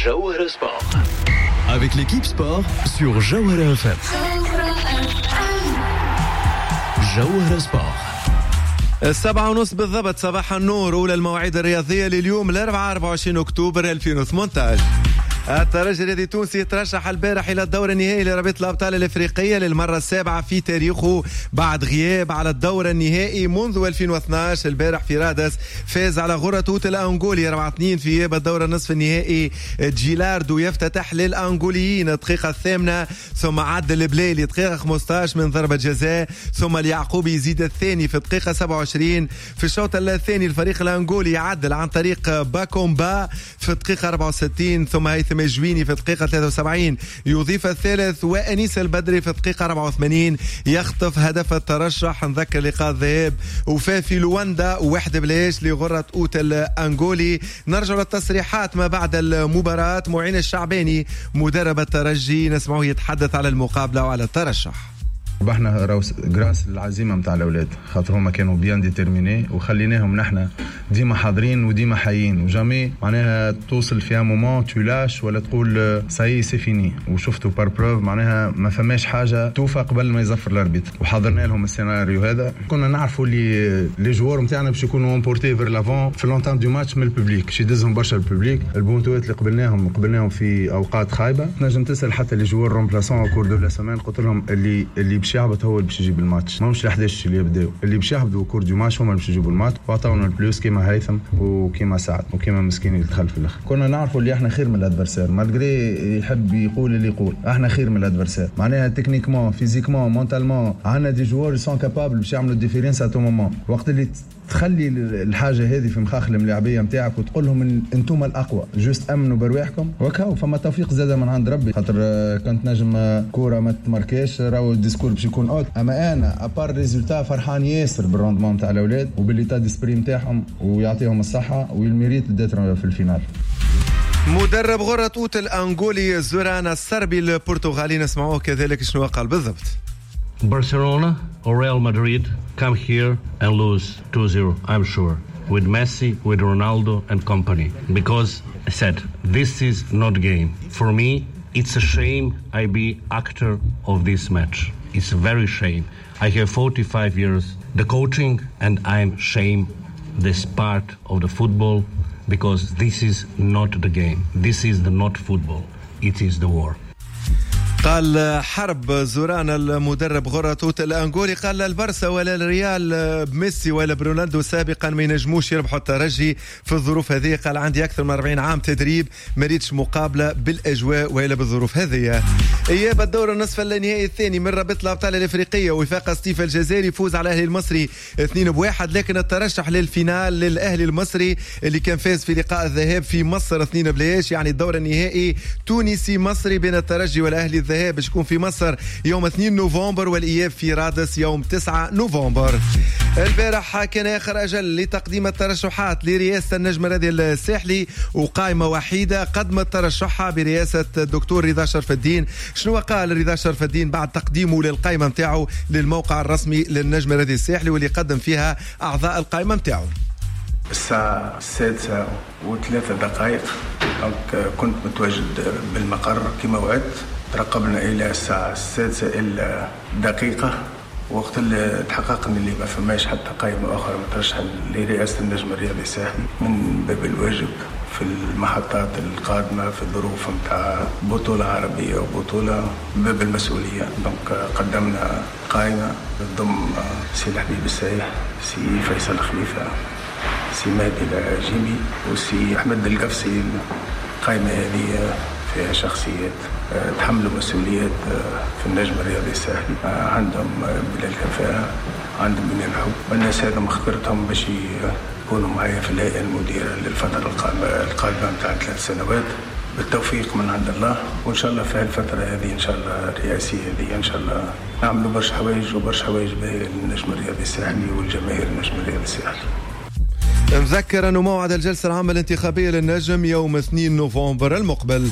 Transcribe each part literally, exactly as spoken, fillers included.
Jawhara Sport. Avec l'équipe sport sur Jawhara F M. Jawhara Sport. السبعة ونص بالضبط صباح النور. أولى المواعيد الرياضية لليوم الأربعاء أربعة وعشرين أكتوبر ألفين وثمانية عشر. الترجي الرياضي التونسي ترشح البارح إلى الدور النهائي لرابطة الأبطال الإفريقية للمرة السابعة في تاريخه بعد غياب على الدور النهائي منذ ألفين واثني عشر. البارح في رادس فاز على غرة توت الأنغولي أربعة اثنين في إياب الدور النصف النهائي. جيلاردو يفتتح للأنغوليين الدقيقة الثامنة، ثم عدل البليلي دقيقة خمسة عشر من ضربة جزاء، ثم اليعقوبي يزيد الثاني في الدقيقة سبعة وعشرين. في الشوط الثاني الفريق الأنغولي يعدل عن طريق باكومبا في الدقيقة أربعة وستين، ثم هيثم الجويني في الدقيقة ثلاثة وسبعين يضيف الثالث، وأنيس البدري في الدقيقة أربعة وثمانين يخطف هدف الترشح. نذكر لقاء الذهاب وفافي لواندا واحد بلاش لغرة أوت الأنغولي. نرجع للتصريحات ما بعد المباراة. معين الشعباني مدرب الترجي نسمعه يتحدث على المقابلة وعلى الترشح. ربحنا راس جراس العزيمه نتاع الاولاد، خاطر هما كانوا بيان ديترميني وخليناهم نحن ديما حاضرين وديما حيين، وجامي معناها توصل فيها مومون تولاش ولا تقول ساي سي فيني. وشفتوا بار بروف معناها ما فماش حاجه توفى قبل ما يزفر الاربيت، وحضرنا لهم السيناريو هذا. كنا نعرفوا اللي لي جوار نتاعنا باش يكونوا امبورتي فير لافون في لونتان دو ماتش من الببليك، شي دزهم برشا الببليك. البونتوات اللي قبلناهم قبلناهم في اوقات خايبه. نجم تسال حتى لي جوار رومبلاسون او كور دو لا سيمين، قلت لهم اللي اللي باش يهبط هو اللي باش يجيب الماتش، ماهمش الحداش اللي يبداو، اللي باش يهبطوا كور دو ماتش هما اللي باش يجيبوا الماتش. وعطاونا البلوس كيما هيثم وكيما سعد وكيما مسكين اللي دخل في الاخر. كنا نعرفوا اللي احنا خير من الادفرسير، مالغري يحب يقول اللي يقول احنا خير من الادفرسير. معناها تكنيكمون فيزيكمون مونتالمون عندنا دي جوار سون كابابل باش يعملوا ديفيرنس ا تو مومون. وقت اللي تخلي الحاجه هذه في مخاخ الملاعبيه نتاعك وتقول لهم انتم الاقوى، جوست امنوا برواحكم، وكاو فما توفيق زاده من عند ربي. خاطر كنت نجم كوره ما تماركاش راهو الديسكور باش يكون اوت. اما انا ابار ريزولتا فرحان ياسر بالروندمون تاع الاولاد وبالليتا ديسبري نتاعهم، ويعطيهم الصحه والميريت داتر في الفينال. مدرب غرة توت الأنغولي زوران السربي البرتغالي نسمعوه كذلك شنو قال بالضبط. Barcelona or Real Madrid come here and lose two zero, I'm sure, with Messi, with Ronaldo and company. Because I said, this is not game. For me, it's a shame I be actor of this match. It's a very shame. I have forty-five years the coaching and I'm shame this part of the football because this is not the game. This is the not football. It is the war. قال حرب زوران المدرب غرة توت الأنغولي، قال البرسا ولا الريال بميسي ولا برونالدو سابقا ما ينجموش يربحوا الترجي في الظروف هذه. قال عندي أكثر من أربعين عام تدريب، ما ريتش مقابلة بالأجواء ولا بالظروف هذه. إياب الدور النصف النهائي الثاني من رابطة الأبطال الإفريقية، وفاق ستيفا الجزائري يفوز على الأهلي المصري اثنين بواحد، لكن الترشح للفينال للأهلي المصري اللي كان فاز في لقاء الذهاب في مصر اثنين بلاش. يعني الدور النهائي تونسي مصري بين الترجي والأهلي. الذهاب باش يكون في مصر يوم اثنين نوفمبر والإياب في رادس يوم تسعة نوفمبر. البارح كان آخر أجل لتقديم الترشحات لرئاسة النجم الرياضي الساحلي، وقائمة وحيدة قدمت ترشحها برئاسة الدكتور رضا شرف الدين. شنو قال رضا شرف الدين بعد تقديمه للقائمة متاعه للموقع الرسمي للنجم الرياضي الساحلي واللي قدم فيها أعضاء القائمة متاعه؟ الساعة السادسة وثلاثة دقائق كنت متواجد بالمقر كما وعدت. ترقبنا إلى الساعة السادسة إلا دقيقة، وقت اللي تحققنا اللي ما فماش حتى قائمة أخرى مترشحة لرئاسة النجم الرياضي الساحلي من باب الواجب في المحطات القادمة في الظروف متاع بطولة عربية وبطولة باب المسؤولية. دونك قدمنا قائمة تضم سي الحبيب السايح، سي فيصل خليفة، سي مهدي العجيمي، وسي أحمد القفصي. القائمة هذه فيها شخصيات تحملوا مسؤوليات في النجم الرياضي الساحلي، عندهم من الكفاءة، عندهم من الحب، والناس هذا اخترتهم باش يكونوا معايا في الهيئة المديرة للفترة القادمة متاع ثلاث سنوات بالتوفيق من عند الله. وإن شاء الله في الفترة هذه إن شاء الله الرئاسية هذه إن شاء الله نعملوا برشا حوايج وبرشا حوايج باهية للنجم الرياضي الساحلي والجماهير النجم الرياضي الساحلي. مذكر أنه موعد الجلسة العامة الانتخابية للنجم يوم اثنين نوفمبر المقبل.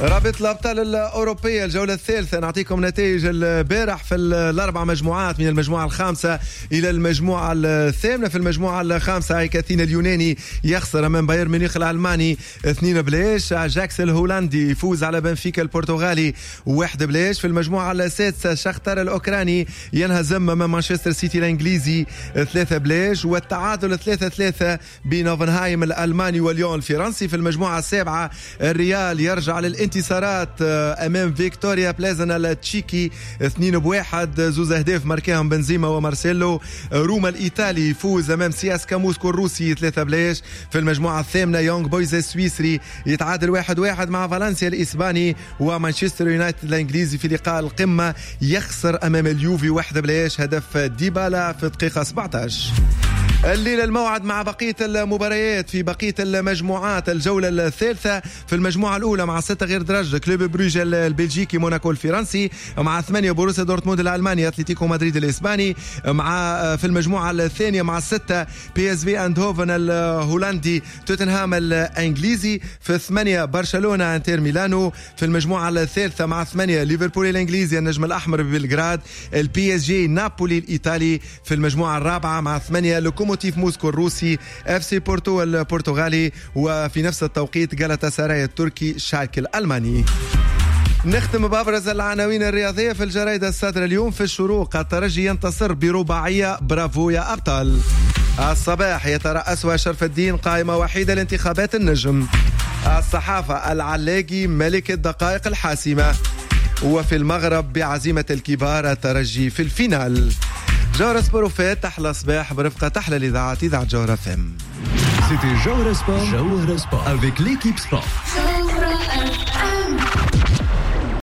رابط الأبطال الأوروبية الجولة الثالثة، نعطيكم نتائج البارح في الأربع مجموعات من المجموعة الخامسة إلى المجموعة الثامنة. في المجموعة الخامسة أياكس أثينا اليوناني يخسر أمام بايرن ميونخ الألماني اثنين بلاش. أجاكس الهولندي يفوز على بنفيكا البرتغالي واحد بلاش. في المجموعة السادسة شختار الأوكراني ينهزم أمام مانشستر سيتي الإنجليزي ثلاثة بلاش، والتعادل ثلاثة ثلاثة بين اوفنهايم الألماني وليون الفرنسي. في المجموعة السابعة الريال يرجع للانتصارات أمام فيكتوريا بلازن التشيكي اثنين بواحد، زوز أهداف ماركاهم بنزيما ومارسيلو. روما الإيطالي يفوز أمام سياسكا موسكو الروسي ثلاثة بلاش. في المجموعة الثامنة يونغ بويز السويسري يتعادل واحد واحد مع فالنسيا الإسباني، ومانشستر يونايتد الإنجليزي في لقاء القمة يخسر أمام اليوفي واحد بلاش، هدف ديبالا في الدقيقة سبعة عشر. الليلة الموعد مع بقية المباريات في بقية المجموعات. الجولة الثالثة في المجموعة الأولى مع ستة غير درجة كلوب بروج البلجيكي موناكو الفرنسي، مع ثمانية بوروسيا دورتموند الألماني أتلتيكو مدريد الإسباني، مع في المجموعة الثانية مع ستة بي اس في اندهوفن الهولندي توتنهام الإنجليزي، في ثمانية برشلونة انتر ميلانو. في المجموعة الثالثة مع ثمانية ليفربول الإنجليزي النجم الأحمر ببلغراد، البي اس جي نابولي الإيطالي. في المجموعة الرابعة مع ثمانية لوكوموتيف موسكو الروسي، اف سي بورتو البرتغالي، وفي نفس التوقيت جالاتا سراي التركي شالكي الألماني. نختم بأبرز العناوين الرياضية في الجرائد الصادرة اليوم. في الشروق الترجي ينتصر برباعية برافو يا أبطال. الصباح يترأسها شرف الدين قائمة وحيدة لانتخابات النجم. الصحافة العلاقي ملك الدقائق الحاسمة. وفي المغرب بعزيمة الكبار الترجي في الفينال. جوهرة سبوروفات أحلى صباح برفقة أحلى الإذاعات إذاعة جوهرة فم. C'était Jawara Sport, Jawara Sport avec l'équipe sport.